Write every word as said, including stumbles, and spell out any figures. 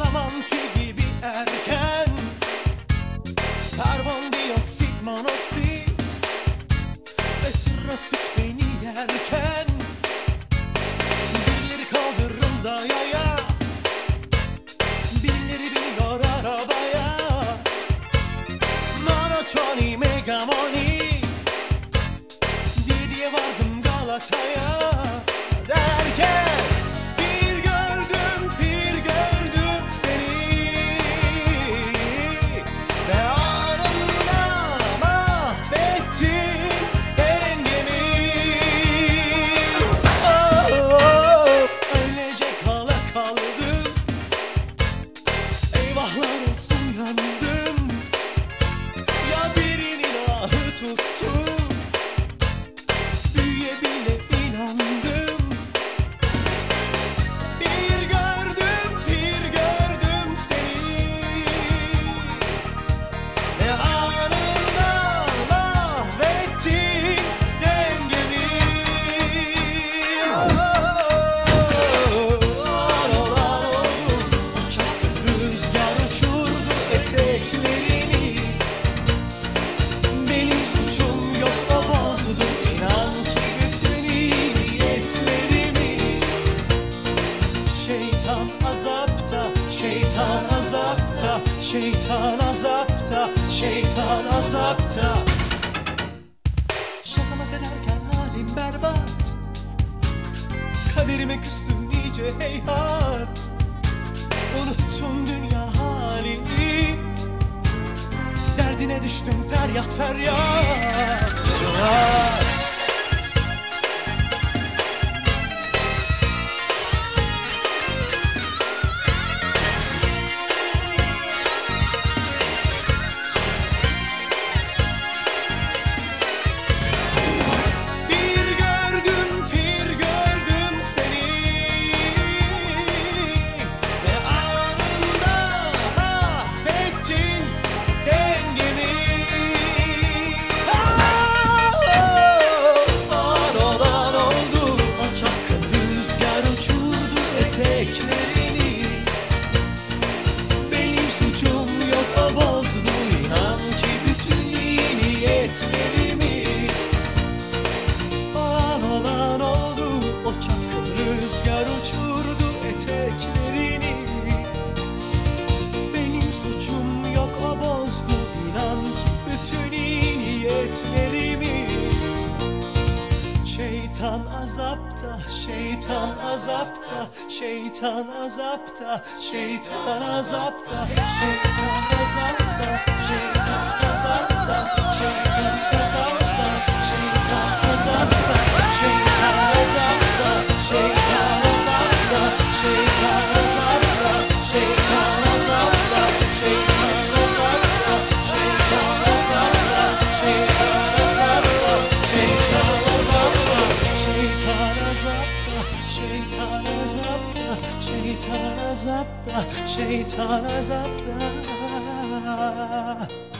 zamanki gibi erken. Karbondioksit, monoksit ve trafik beni yerken, birileri kaldırımda yaya, birileri biniyor arabaya. Monotoni, megamoni diye diye vardım Galata'ya. Derken bir gördüm, bir gördüm seni ve anında mahvettin dengemi. Oh, öylece kala kaldım, eyvahlar olsun yandım. Ya birinin ahı tuttu, büyüye bile inandım. Bir gördüm, bir gördüm seni ve anında mahvettin dengemi. Oh, olan oldu, uçak rüzgar uçurdu eteklerini. Benim suçum yok, o bozdu inan ki bütün iyi niyetlerimi. Şeytan azapta, şeytan azapta, şeytan azapta, şeytan azapta. Şakama kadarken halim berbat, kaderime küstüm iyice heyhat. Unuttum dünya halini, derdine düştüm feryat feryat. Bir gördüm, bir gördüm seni ve anında mahvettin dengemi. Olan oldu, o çapkın rüzgar uçurdu eteklerini. Benim suçum yok, o bozdu inan ki bütün iyi niyetlerimi. Olan oldu, o çapkın rüzgar uçurdu eteklerini. Benim suçum yok, o bozdu inan ki bütün iyi niyetlerimi. Şeytan azapta, şeytan azapta, şeytan azapta, şeytan azapta, şeytan azapta, şeytan azapta, şeytan azapta, şeytan azapta, şeytan azapta, şeytan azapta, şeytan azapta, şeytan azapta, şeytan azapta, şeytan azapta, şeytan azapta, şeytan azapta, şeytan azapta, şeytan azapta, şeytan azapta, şeytan azapta.